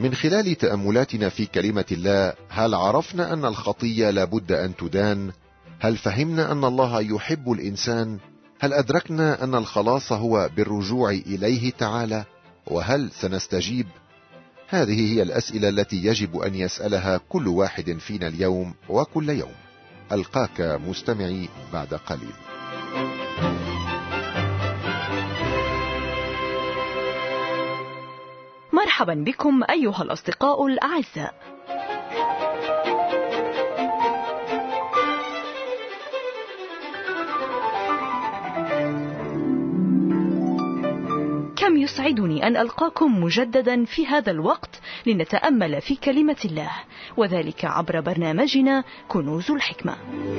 من خلال تأملاتنا في كلمة الله، هل عرفنا أن الخطية لابد أن تدان؟ هل فهمنا أن الله يحب الإنسان؟ هل أدركنا أن الخلاص هو بالرجوع إليه تعالى؟ وهل سنستجيب؟ هذه هي الأسئلة التي يجب أن يسألها كل واحد فينا اليوم وكل يوم. ألقاك مستمعي بعد قليل. مرحبا بكم أيها الأصدقاء الأعزاء. كم يسعدني أن ألقاكم مجددا في هذا الوقت لنتأمل في كلمة الله، وذلك عبر برنامجنا كنوز الحكمة.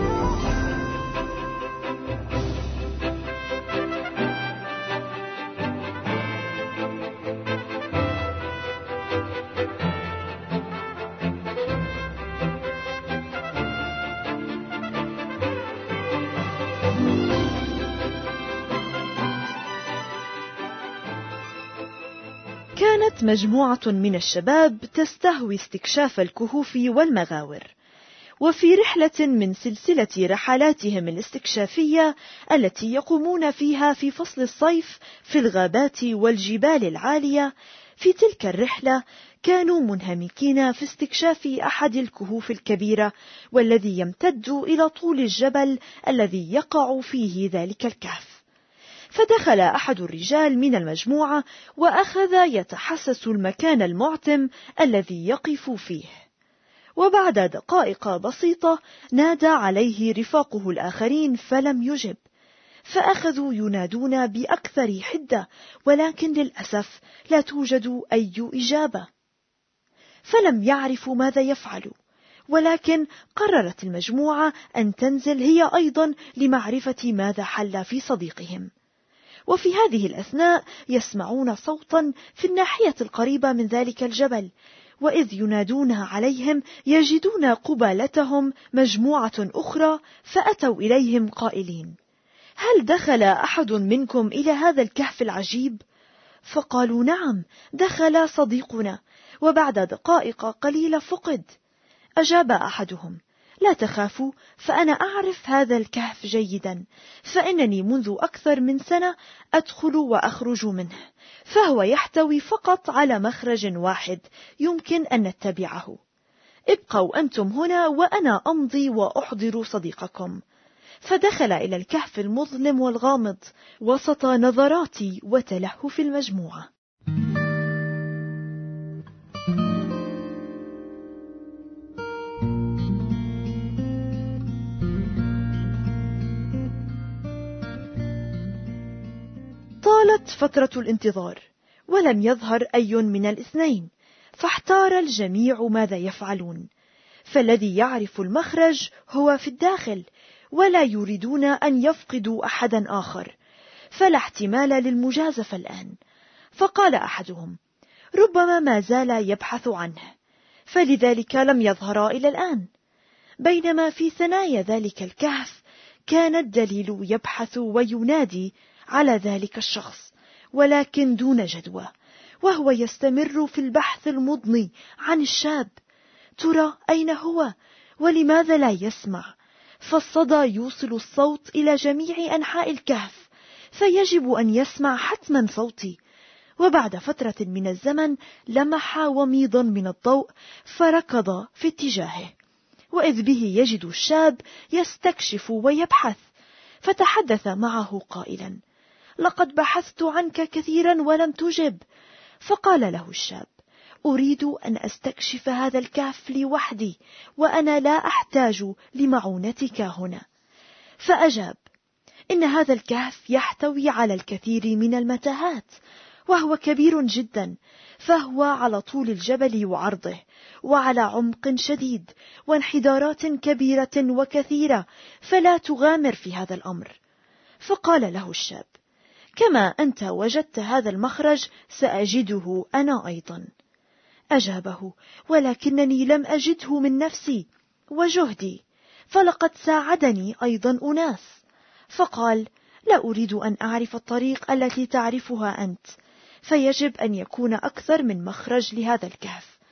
كانت مجموعة من الشباب تستهوي استكشاف الكهوف والمغاور، وفي رحلة من سلسلة رحلاتهم الاستكشافية التي يقومون فيها في فصل الصيف في الغابات والجبال العالية، في تلك الرحلة كانوا منهمكين في استكشاف أحد الكهوف الكبيرة والذي يمتد إلى طول الجبل الذي يقع فيه ذلك الكهف. فدخل أحد الرجال من المجموعة وأخذ يتحسس المكان المعتم الذي يقف فيه، وبعد دقائق بسيطة نادى عليه رفاقه الآخرين فلم يجب، فأخذوا ينادون بأكثر حدة، ولكن للأسف لا توجد أي إجابة، فلم يعرفوا ماذا يفعلوا، ولكن قررت المجموعة أن تنزل هي أيضا لمعرفة ماذا حل في صديقهم. وفي هذه الأثناء يسمعون صوتا في الناحية القريبة من ذلك الجبل، وإذ ينادون عليهم يجدون قبالتهم مجموعة أخرى، فأتوا إليهم قائلين: هل دخل أحد منكم إلى هذا الكهف العجيب؟ فقالوا: نعم، دخل صديقنا، وبعد دقائق قليلة فقد. أجاب أحدهم: لا تخافوا، فأنا أعرف هذا الكهف جيدا، فإنني منذ أكثر من سنة أدخل وأخرج منه، فهو يحتوي فقط على مخرج واحد يمكن أن نتبعه. ابقوا أنتم هنا وأنا أمضي وأحضر صديقكم. فدخل إلى الكهف المظلم والغامض وسط نظرات وتلهف المجموعة. طالت فترة الانتظار ولم يظهر أي من الاثنين، فاحتار الجميع ماذا يفعلون، فالذي يعرف المخرج هو في الداخل، ولا يريدون أن يفقدوا أحدا آخر، فلا احتمال للمجازفة الآن. فقال أحدهم: ربما ما زال يبحث عنه، فلذلك لم يظهر إلى الآن. بينما في ثنايا ذلك الكهف كان الدليل يبحث وينادي على ذلك الشخص، ولكن دون جدوى، وهو يستمر في البحث المضني عن الشاب. ترى أين هو؟ ولماذا لا يسمع؟ فالصدى يوصل الصوت إلى جميع أنحاء الكهف، فيجب أن يسمع حتما صوتي. وبعد فترة من الزمن لمح وميضا من الضوء، فركض في اتجاهه، وإذ به يجد الشاب يستكشف ويبحث، فتحدث معه قائلا: لقد بحثت عنك كثيرا ولم تجب. فقال له الشاب: أريد أن أستكشف هذا الكهف لوحدي، وأنا لا أحتاج لمعونتك هنا. فأجاب: إن هذا الكهف يحتوي على الكثير من المتاهات، وهو كبير جدا، فهو على طول الجبل وعرضه، وعلى عمق شديد، وانحدارات كبيرة وكثيرة، فلا تغامر في هذا الأمر. فقال له الشاب: كما أنت وجدت هذا المخرج سأجده أنا أيضا. أجابه: ولكنني لم أجده من نفسي وجهدي، فلقد ساعدني أيضا أناس. فقال: لا أريد أن أعرف الطريق التي تعرفها أنت، فيجب أن يكون أكثر من مخرج لهذا الكهف،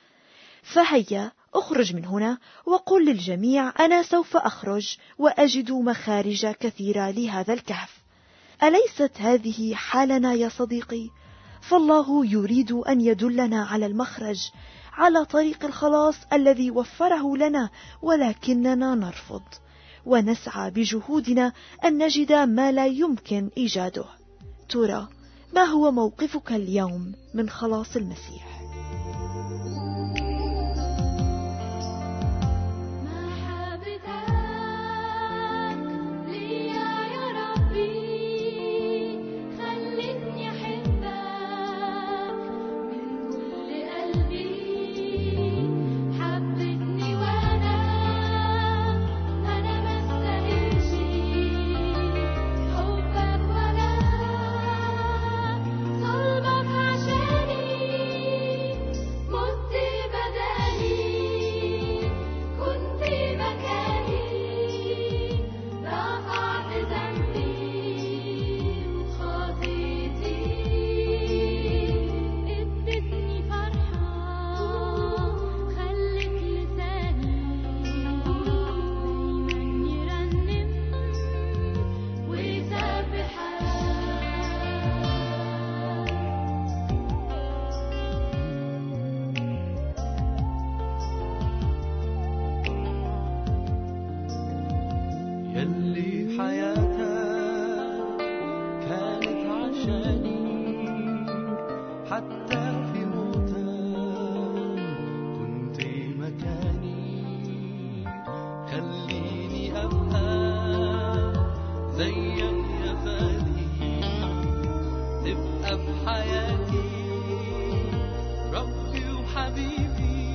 فهيا اخرج من هنا وقل للجميع أنا سوف أخرج وأجد مخارج كثيرة لهذا الكهف. أليست هذه حالنا يا صديقي؟ فالله يريد أن يدلنا على المخرج، على طريق الخلاص الذي وفره لنا، ولكننا نرفض ونسعى بجهودنا أن نجد ما لا يمكن إيجاده. ترى ما هو موقفك اليوم من خلاص المسيح؟ يلي حياتك كانت عشاني، حتى في موتك كنت مكاني. خليني أبقى زيك يا فادي، تبقى بحياتي ربي وحبيبي.